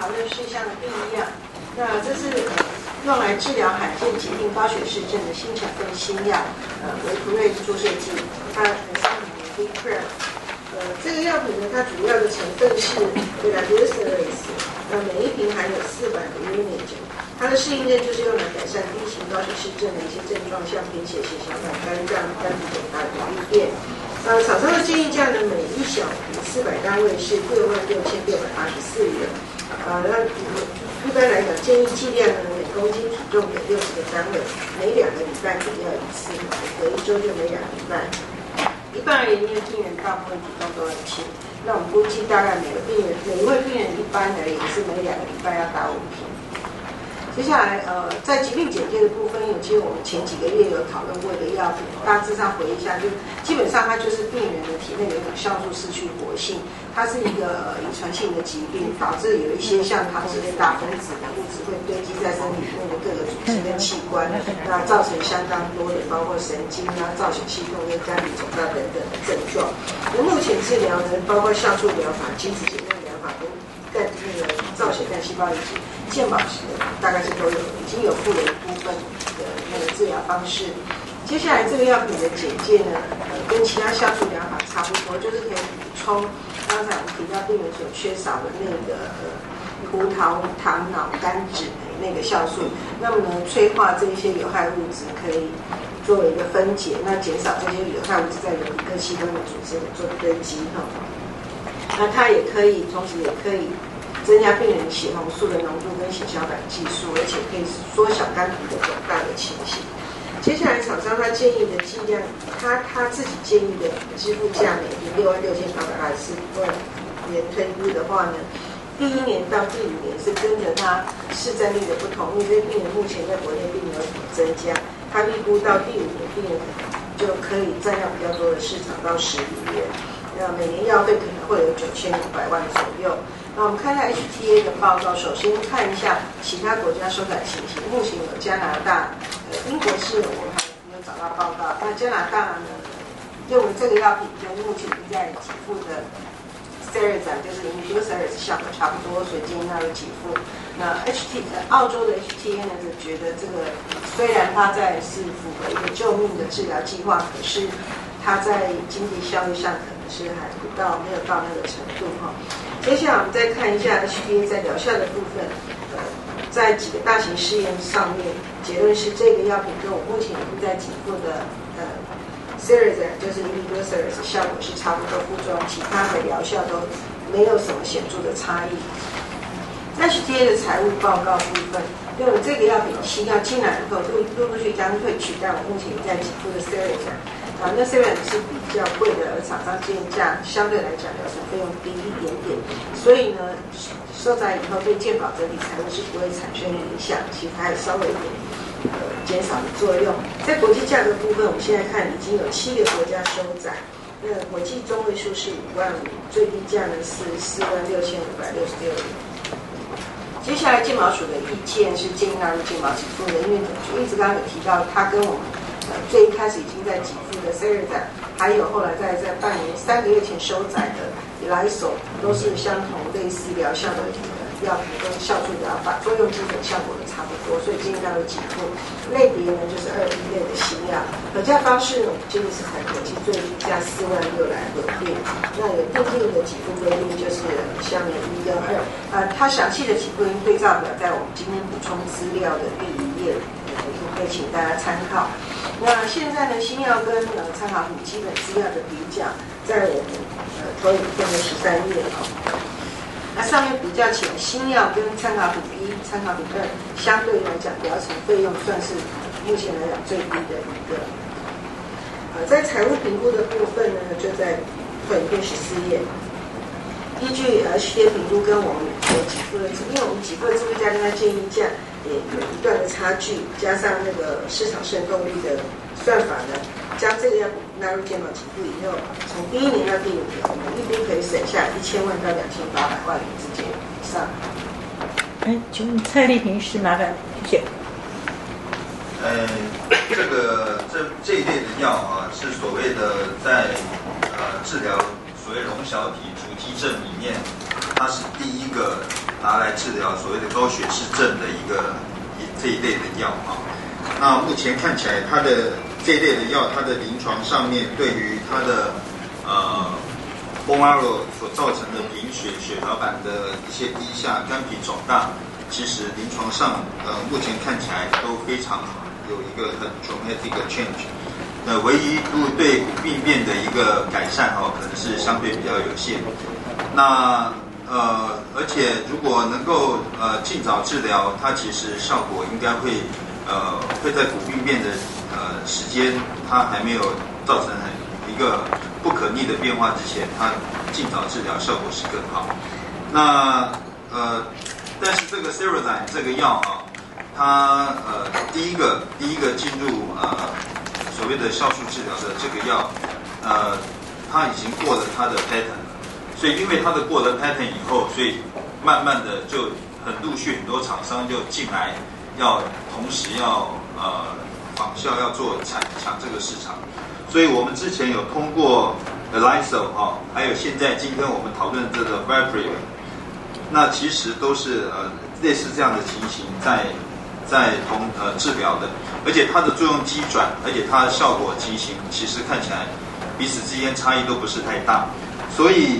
讨论事项的第一样。那这是用来治疗罕见疾病高血氏症的新成分新药，维普瑞注射剂，它的商品名 Vicpre。这个药品呢，它主要的成分是 Glargine， 每一瓶含有400个 unit。它的适应症就是用来改善第一型高血氏症的一些症状，像贫血、血小板、肝脏、肝脾肿大、不利便。厂商的建议价呢，每一小瓶400单位是66,684元。那一般来讲，建议剂量呢，每公斤体重给60个单位，每2个礼拜给药一次，隔1周就每2个礼拜。一般而言，因为病人大部分体重都很轻，那我们估计大概每一位病人一般而言是每2个礼拜要打5瓶。接下来，在疾病简介的部分，其实我们前几个月有讨论过一个药品，大致上回忆一下，就基本上它就是病人的体内有一种酵素失去活性，它是一个遗传性的疾病，导致有一些像糖脂类大分子的物质会堆积在身体内的各个组织跟器官，那造成相当多的包括神经啊、造血系统跟肝脾肿大等等的症状。那目前治疗呢，包括酵素疗法、基质减量疗法跟造血干细胞以及健保时的大概是都有，已经有附了一部分的那个治疗方式。接下来这个药品的简介呢，跟其他酵素疗法差不多，就是可以补充刚才我们提到病人所缺少的那个葡萄糖脑苷脂那个酵素，那么呢，催化这一些有害物质可以作为一个分解，那减少这些有害物质在人体各器官的组织里做堆积哈。那它也可以，同时也可以增加病人血红素的浓度跟血小板计数，而且可以缩小肝脾的肿大的情形。接下来，厂商他建议的剂量，他自己建议的支付价每瓶66,824元推估的话呢，第1年到第5年是跟着他市占率的不同，因为病人目前在国内并没有什么增加，他预估到第5年病人就可以占用比较多的市场到10亿元。每年药费可能会有9500万左右。那我们看一下 HTA 的报告，首先看一下其他国家收载情形。目前有加拿大、英国是我们还没有找到报告。那加拿大呢，认为这个药品跟目前在给付的 Seroquel 就是 Imidazole 效果差不多，所以建议纳入给付。那澳洲的 HTA 呢，就觉得这个虽然它是符合一个救命的治疗计划，可是它在经济效益上可能是还没有到那个程度哈。接下来我们再看一下 HTA 在疗效的部分，在几个大型试验上面，结论是这个药品跟我目前已经在给付的Seroquel 就是 Imidazole 效果是差不多，副作用其他的疗效都没有什么显著的差异。HTA 的财务报告部分，因为这个药品新药进来以后，陆续将会取代我目前在给付的 Seroquel。那 Seroquel 是比较贵的，而厂商建议价相对来讲疗程费用低一点点，所以呢，收载以后对健保整体财务是不会产生影响，其实还有稍微一点减少的作用。在国际价格部分，我们现在看已经有7个国家收载，那国际中位数是5万5，最低价呢是46,566元。接下来健保署的意见是建议纳入健保给付的，因为就一直刚刚有提到，它跟我们最一开始已经在给付的 Seroquel， 还有后来在半年3个月前收载的 Lysol 都是相同类似疗效的药品，跟酵素疗法作用基本效果都差不多，所以建议纳入给付。类别呢就是2A类的新药，核价方式呢，我们建议是采国际最低价46000来核定。那有定的给付规定就是下面1跟2，它详细的给付对照表在我们今天补充资料的第1页，可以请大家参考。那现在呢，新药跟参考品基本资料的比较，在我们投影片的13页那上面比较起来，新药跟参考品1、参考品2，相对来讲疗程费用算是目前来讲最低的一个。在财务评估的部分呢，就在投影片14页。依据HTA 评估跟我们所给付的，因为我们给付的支付价跟它建议价也有一段的差距，加上那个市场渗透率的算法呢，将这个药品纳入健保给付以后，从第1年到第5年，我们预估可以省下1000万到2800万元之间以上。 请问蔡丽萍是麻烦谢谢。 这一类的药啊，是所谓的在治疗所谓溶小体足迹症里面，它是第一个拿来治疗所谓的高血脂症的这一类的药啊。那目前看起来，它的这一类的药，它的临床上面对于它的bone marrow 所造成的贫血、血小板的一些低下、肝脾肿大，其实临床上目前看起来都非常好，有一个很 dramatic change。唯一对骨病变的一个改善可能是相对比较有限。那而且如果能够尽早治疗，它其实效果应该会在骨病变的时间它还没有造成一个不可逆的变化之前，它尽早治疗效果是更好。那但是这个 Cerezyme 这个药它第一个进入所谓的酵素治疗的这个药，它已经过了它的 patent。所以因为它的过了 patent 以后，所以慢慢的就很陆续很多厂商就进来，同时要仿效要做抢这个市场。所以我们之前有通过 Eliso 还有现在今天我们讨论这个 Vaprio， 那其实都是类似这样的情形在治疗的，而且它的作用机转，而且它的效果情形其实看起来彼此之间差异都不是太大。所以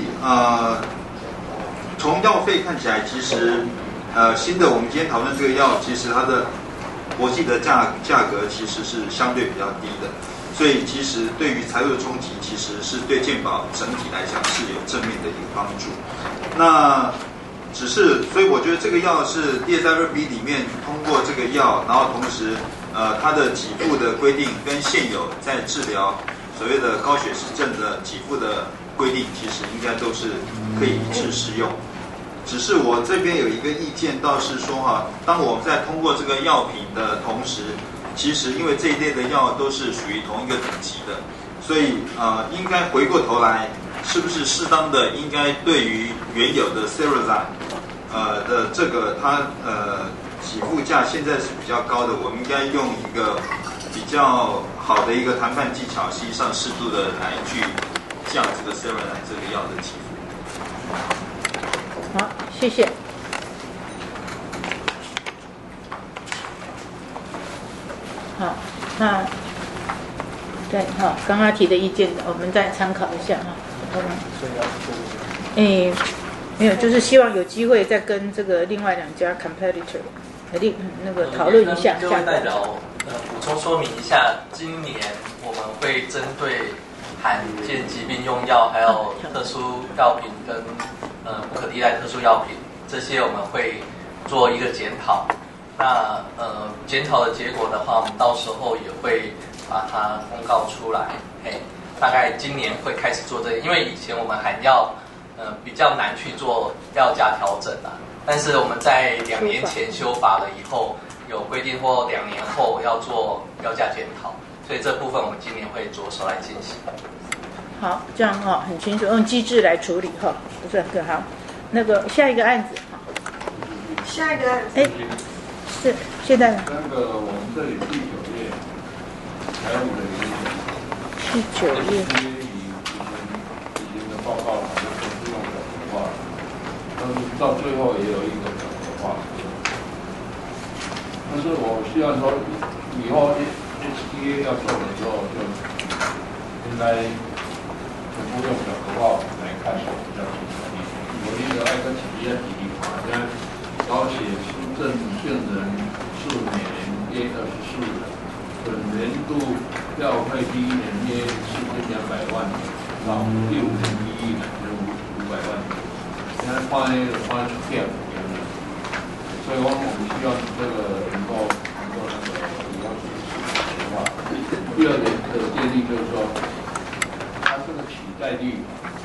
从药费看起来，其实新的我们今天讨论这个药，其实它的国际的价格其实是相对比较低的，所以其实对于财务的冲击，其实是对健保整体来讲是有正面的一个帮助。那所以我觉得这个药是 DSIRB 里面通过这个药，然后同时它的给付的规定跟现有在治疗所谓的高血脂症的给付的规定，其实应该都是可以一致适用。只是我这边有一个意见，倒是说当我们在通过这个药品的同时，其实因为这一类的药都是属于同一个等级的，所以应该回过头来，是不是适当的应该对于原有的 Cerezyme的这个它起付价现在是比较高的，我们应该用一个比较好的一个谈判技巧，实际上适度的来去降这个 Cerezyme 这个药的起付。 好，谢谢。好，那对刚刚提的意见，我们再参考一下没有，就是希望有机会再跟这个另外两家 competitor 那个讨论一下。 各位代表补充说明一下，今年我们会针对罕见疾病用药，还有特殊药品跟不可替代特殊药品，这些我们会做一个检讨。那检讨的结果的话，我们到时候也会把它公告出来。大概今年会开始做这个，因为以前我们罕药比较难去做药价调整啦。但是我们在2年前修法了以后，有规定或2年后要做药价检讨，所以这部分我们今年会着手来进行。 好，这样很清楚，用机制来处理不是很好。那个下一个案子下一个案子是现在那个我们这里第9页还有第9页以前的报告还是都是用表格化，但是到最后也有一个表格化。但是我希望说以后 HTA 要做的时候，就应该全部用表格化来看比较清楚。我那个爱跟企业提例，好像高血脂症病人是每年约24人，本年度药费第1年约4200万到第5年1亿500万，现在放在出票，所以我们希望这个能够那个了解的话，第2点的建议就是说，它这个取代率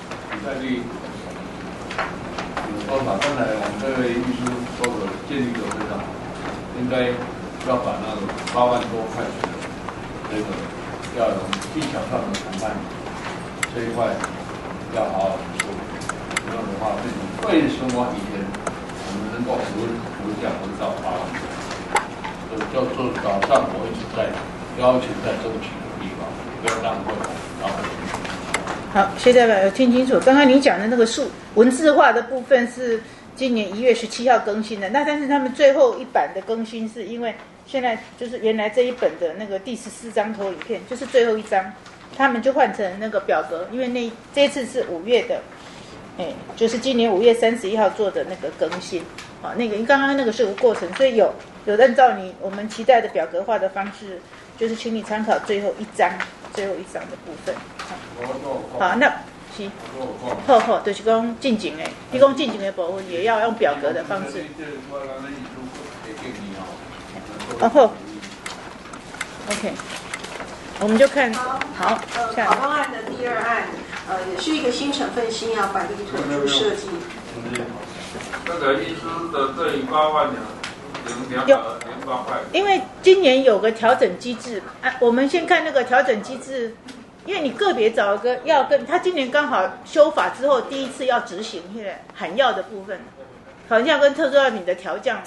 有多少？刚才我们这位律师说的建议就非常好，应该要把那个8万多块钱的这个要有技巧上的谈判这一块要好好的处理。这样的话，为什么以前我们能够不降不到8万？就早上我一直在要求在争取的地方，不要浪费，然后。 好，谢代表有听清楚。刚刚你讲的那个文字化的部分是今年1月17号更新的。那但是他们最后一版的更新是因为现在就是原来这一本的那个第14张投影片就是最后一张，他们就换成那个表格，因为这次是5月的，就是今年5月31号做的那个更新啊，那个刚刚那个是个过程，所以有按照我们期待的表格化的方式，就是请你参考最后一张的部分。好，那是，好，就是讲进行的，你讲进行的部分也要用表格的方式。然后 ，OK， 我们就看好， 考方案的第2案，也是一个新成分新药管理图书设计。 这个医师的这8万208块， 因为今年有个调整机制我们先看那个调整机制，因为你个别找一个要跟他今年刚好修法之后第一次要执行现在含药的部分，好像跟特殊药品的调降。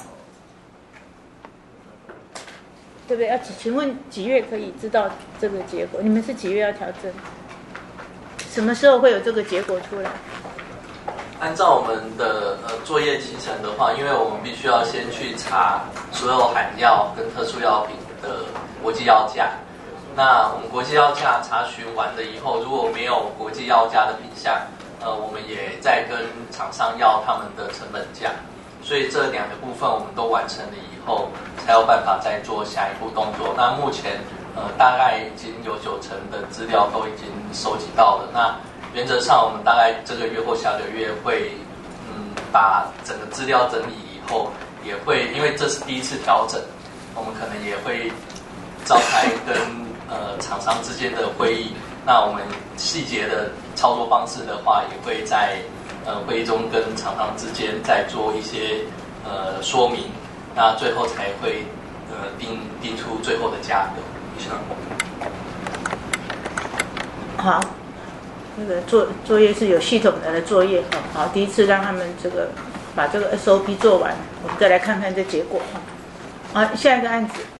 对不对？请问几月可以知道这个结果？你们是几月要调整？什么时候会有这个结果出来？ 按照我们的作业期程的话，因为我们必须要先去查所有含药跟特殊药品的国际药价。那我们国际药价查询完了以后，如果没有国际药价的品项，我们也在跟厂商要他们的成本价。所以这2个部分我们都完成了以后，才有办法再做下一步动作。那目前大概已经有90%的资料都已经收集到了。那原则上我们大概这个月或下个月会把整个资料整理以后，也会因为这是第一次调整，我们可能也会召开跟厂商之间的会议。那我们细节的操作方式的话，也会在会议中跟厂商之间再做一些说明，那最后才会定出最后的价格。以上。 好，那个作业是有系统的作业好，第一次让他们把这个 SOP 做完，我们再来看看这结果下一个案子。